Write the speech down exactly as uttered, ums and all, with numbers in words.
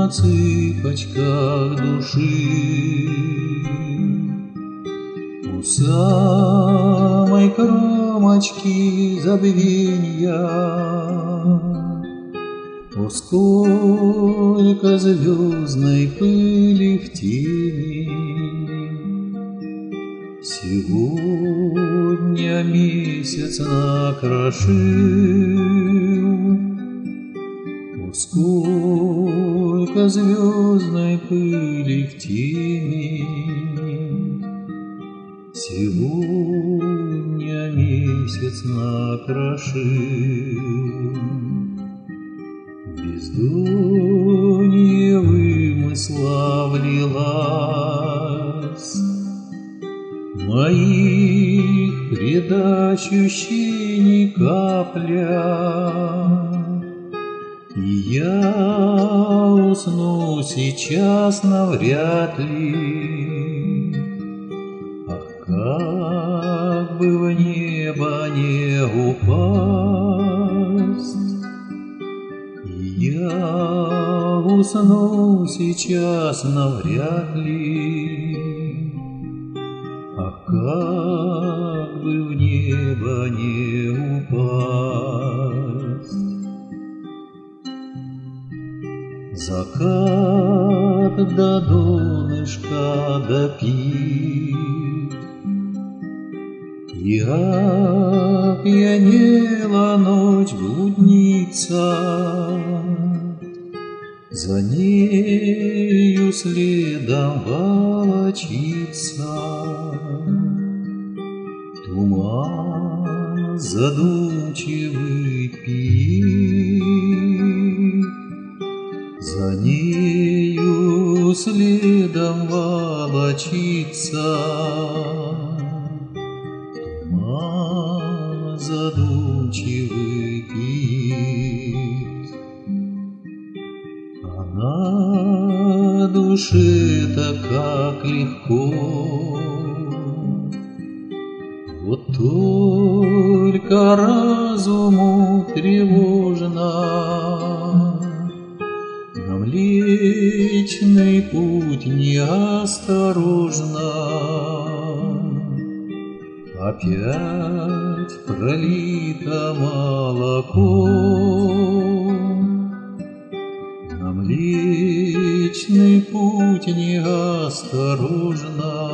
на цыпочках души. У самой кромочки забвенья, о, сколько звездной пыли в тени. Сегодня месяц накрошил, о, сколько звездной пыли в тени. Сегодня месяц накрошил. Бездонье вымысла влилась, моих предощущений капля, и я усну сейчас навряд ли. Ах, как бы в небо не упасть, я усну сейчас навряд ли. Ах, как бы в небо не упасть. Закат до донышка допит, и опьянела ночь блудница. За нею следом волочится туман задумчивый пит. За нею следом волочится туман задумчивый пит. А на душе-то как легко, вот только разуму тревожно. На Млечный Путь неосторожно опять пролито молоко. На Млечный Путь неосторожно